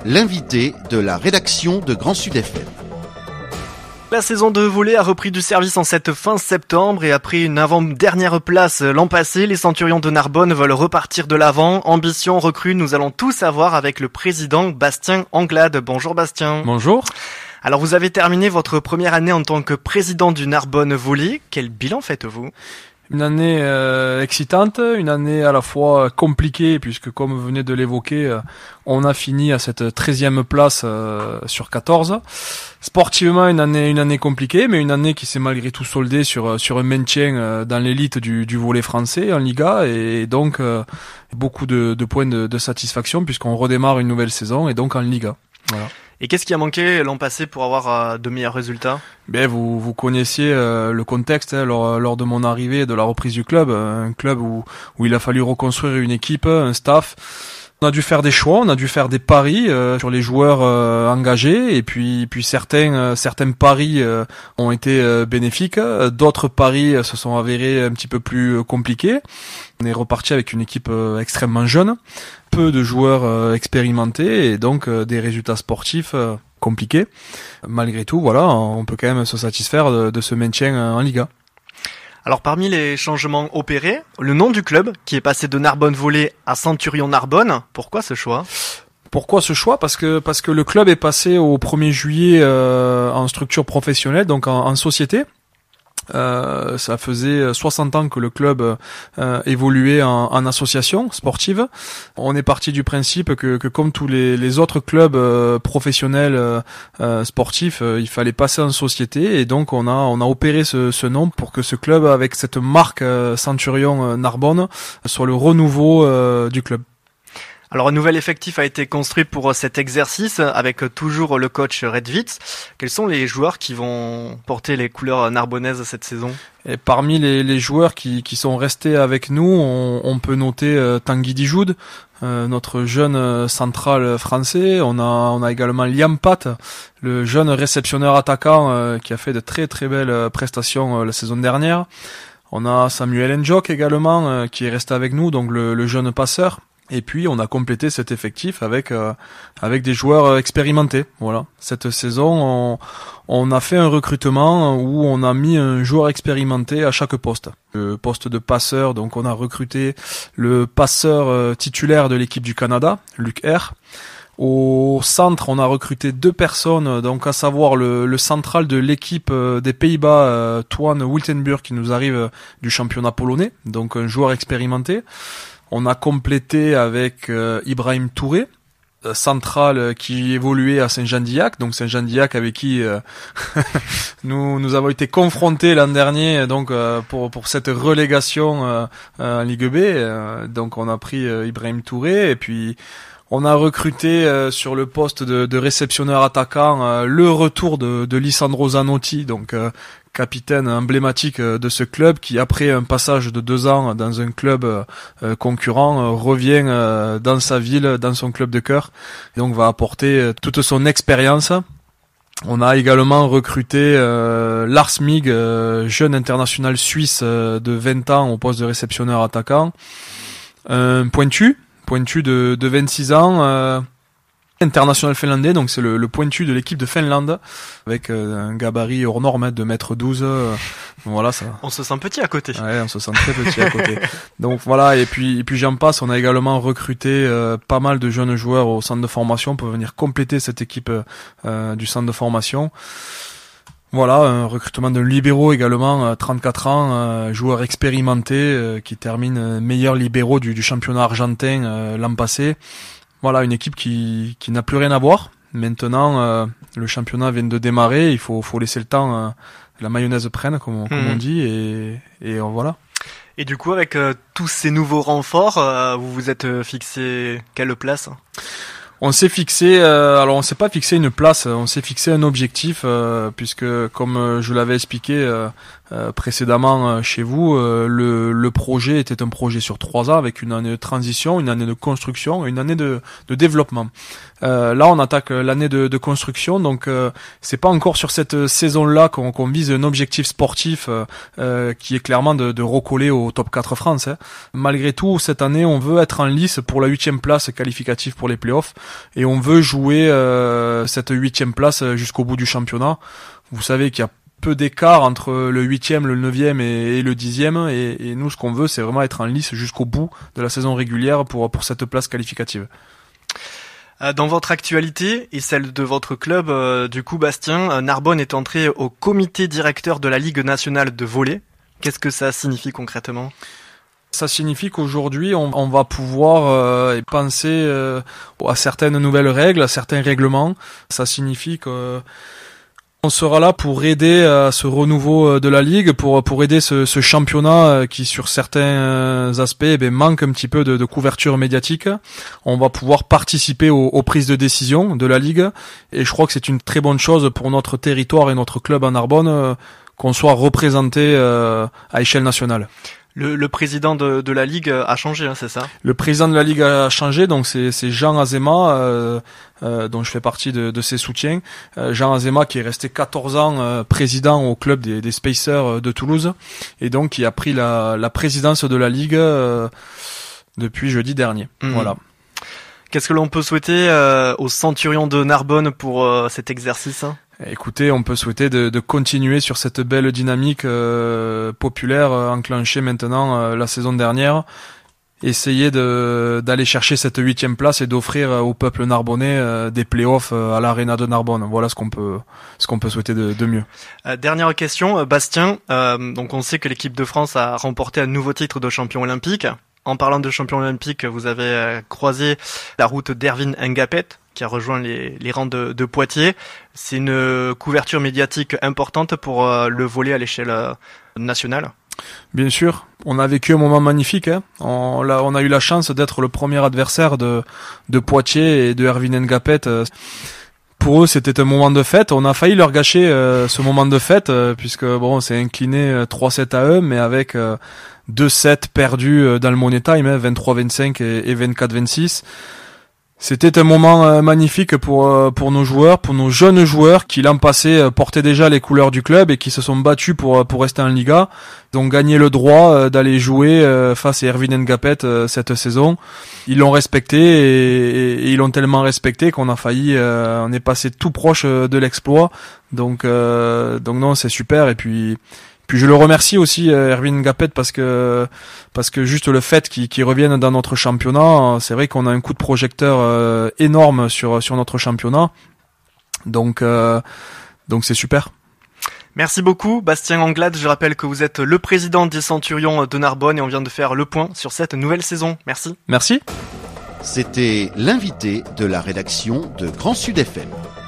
l'invité de la rédaction de Grand Sud FM. La saison de volley a repris du service en cette fin septembre et après une avant-dernière place l'an passé, les Centurions de Narbonne veulent repartir de l'avant. Ambition, recrue, nous allons tout savoir avec le président Bastien Anglade. Bonjour Bastien. Bonjour. Alors vous avez terminé votre première année en tant que président du Narbonne Volley. Quel bilan faites-vous ? Une année excitante, une année à la fois compliquée puisque comme vous venez de l'évoquer, on a fini à cette 13e place sur 14. Sportivement une année compliquée, mais une année qui s'est malgré tout soldée sur un maintien dans l'élite du volley français en Liga et donc beaucoup de points de satisfaction puisqu'on redémarre une nouvelle saison et donc en Liga. Voilà. Et qu'est-ce qui a manqué l'an passé pour avoir de meilleurs résultats ? Ben vous connaissiez le contexte lors de mon arrivée, de la reprise du club, un club où il a fallu reconstruire une équipe, un staff. On a dû faire des choix, on a dû faire des paris sur les joueurs engagés et puis certains paris ont été bénéfiques, d'autres paris se sont avérés un petit peu plus compliqués. On est reparti avec une équipe extrêmement jeune, peu de joueurs expérimentés et donc des résultats sportifs compliqués. Malgré tout, voilà, on peut quand même se satisfaire de ce maintien en Liga. Alors parmi les changements opérés, le nom du club qui est passé de Narbonne Volley à Centurion Narbonne, pourquoi ce choix ? Pourquoi ce choix ? Parce que le club est passé au 1er juillet en structure professionnelle, donc en société. Ça faisait 60 ans que le club évoluait en association sportive. On est parti du principe que comme tous les autres clubs professionnels sportifs, il fallait passer en société et donc on a opéré ce nom pour que ce club avec cette marque Centurion Narbonne soit le renouveau du club. Alors un nouvel effectif a été construit pour cet exercice avec toujours le coach Redwitz. Quels sont les joueurs qui vont porter les couleurs narbonnaises cette saison ? Et parmi les joueurs qui sont restés avec nous, on peut noter Tanguy Dijoud, notre jeune central français. On a également Liam Pat, le jeune réceptionneur attaquant qui a fait de très très belles prestations la saison dernière. On a Samuel Njok également qui est resté avec nous, donc le jeune passeur. Et puis on a complété cet effectif avec des joueurs expérimentés. Voilà. Cette saison, on a fait un recrutement où on a mis un joueur expérimenté à chaque poste. Le poste de passeur, donc on a recruté le passeur titulaire de l'équipe du Canada, Luc R. Au centre, on a recruté 2 personnes, donc à savoir le central de l'équipe des Pays-Bas, Toine Wiltenburg, qui nous arrive du championnat polonais, donc un joueur expérimenté. On a complété avec Ibrahim Touré, central qui évoluait à Saint-Jean-d'Illac, donc Saint-Jean-d'Illac avec qui nous avons été confrontés l'an dernier donc pour cette relégation en Ligue B. Donc on a pris Ibrahim Touré et puis on a recruté sur le poste de réceptionneur attaquant le retour de Lisandro Zanotti, donc capitaine emblématique de ce club qui, après un passage de 2 ans dans un club concurrent, revient dans sa ville, dans son club de cœur, et donc va apporter toute son expérience. On a également recruté Lars Mig, jeune international suisse de 20 ans au poste de réceptionneur attaquant. Un pointu de 26 ans, international finlandais, donc c'est le pointu de l'équipe de Finlande, avec un gabarit hors norme de 1m12, voilà ça. On se sent petit à côté. Ouais, on se sent très petit à côté. Donc voilà, et puis j'en passe, on a également recruté pas mal de jeunes joueurs au centre de formation pour venir compléter cette équipe du centre de formation. Voilà, un recrutement de libéraux également, 34 ans, joueur expérimenté qui termine meilleur libéraux du championnat argentin l'an passé. Voilà, une équipe qui n'a plus rien à voir. Maintenant, le championnat vient de démarrer, il faut laisser le temps, la mayonnaise prenne, comme on dit, et voilà. Et du coup, avec tous ces nouveaux renforts, vous vous êtes fixé quelle place ? On s'est fixé, alors on s'est pas fixé une place, on s'est fixé un objectif, puisque comme je l'avais expliqué précédemment chez vous, le projet était un projet sur 3 ans avec une année de transition, une année de construction et une année de développement. Là, on attaque l'année de construction, donc c'est pas encore sur cette saison-là qu'on vise un objectif sportif qui est clairement de recoller au top 4 France. Malgré tout, cette année, on veut être en lice pour la 8e place qualificative pour les playoffs. et on veut jouer cette 8e place jusqu'au bout du championnat. Vous savez qu'il y a peu d'écart entre le 8e, le 9e et le 10e, et nous ce qu'on veut c'est vraiment être en lice jusqu'au bout de la saison régulière pour cette place qualificative. Dans votre actualité et celle de votre club, du coup Bastien, Narbonne est entré au comité directeur de la Ligue nationale de volley. Qu'est-ce que ça signifie concrètement ? Ça signifie qu'aujourd'hui, on va pouvoir penser à certaines nouvelles règles, à certains règlements. Ça signifie que on sera là pour aider à ce renouveau de la Ligue, pour aider ce championnat qui, sur certains aspects, manque un petit peu de couverture médiatique. On va pouvoir participer aux prises de décision de la Ligue, et je crois que c'est une très bonne chose pour notre territoire et notre club en Narbonne qu'on soit représenté à échelle nationale. Le président de la Ligue a changé, hein, c'est ça ? Le président de la Ligue a changé, donc c'est Jean Azema, dont je fais partie de ses soutiens. Jean Azema qui est resté 14 ans président au club des Spacers de Toulouse, et donc qui a pris la présidence de la Ligue depuis jeudi dernier. Voilà. Qu'est-ce que l'on peut souhaiter aux Centurions de Narbonne pour cet exercice, hein ? Écoutez, on peut souhaiter de continuer sur cette belle dynamique populaire enclenchée maintenant la saison dernière. Essayer d'aller chercher cette 8e place et d'offrir au peuple narbonnais des playoffs à l'Arena de Narbonne. Voilà ce qu'on peut souhaiter de mieux. Dernière question, Bastien. Donc on sait que l'équipe de France a remporté un nouveau titre de champion olympique. En parlant de champion olympique, vous avez croisé la route d'Erwin Ngapet, qui a rejoint les rangs de Poitiers. C'est une couverture médiatique importante pour le volley à l'échelle nationale. Bien sûr, on a vécu un moment magnifique. Hein. On a eu la chance d'être le premier adversaire de Poitiers et de Erwin Ngapet. Pour eux, c'était un moment de fête. On a failli leur gâcher ce moment de fête, puisque bon, on s'est incliné 3-7 à eux, mais avec 2 sets perdus dans le Money Time, 23-25 et 24-26. C'était un moment magnifique pour nos joueurs, pour nos jeunes joueurs qui l'an passé portaient déjà les couleurs du club et qui se sont battus pour rester en Liga. Ils ont gagné le droit d'aller jouer face à Erwin Ngapet cette saison. Ils l'ont respecté et ils l'ont tellement respecté qu'on a failli, on est passé tout proche de l'exploit. Donc non, c'est super. Et puis je le remercie aussi, Erwin Ngapet, parce que juste le fait qu'il revienne dans notre championnat, c'est vrai qu'on a un coup de projecteur énorme sur notre championnat. Donc c'est super. Merci beaucoup, Bastien Anglade. Je rappelle que vous êtes le président des Centurions de Narbonne et on vient de faire le point sur cette nouvelle saison. Merci. C'était l'invité de la rédaction de Grand Sud FM.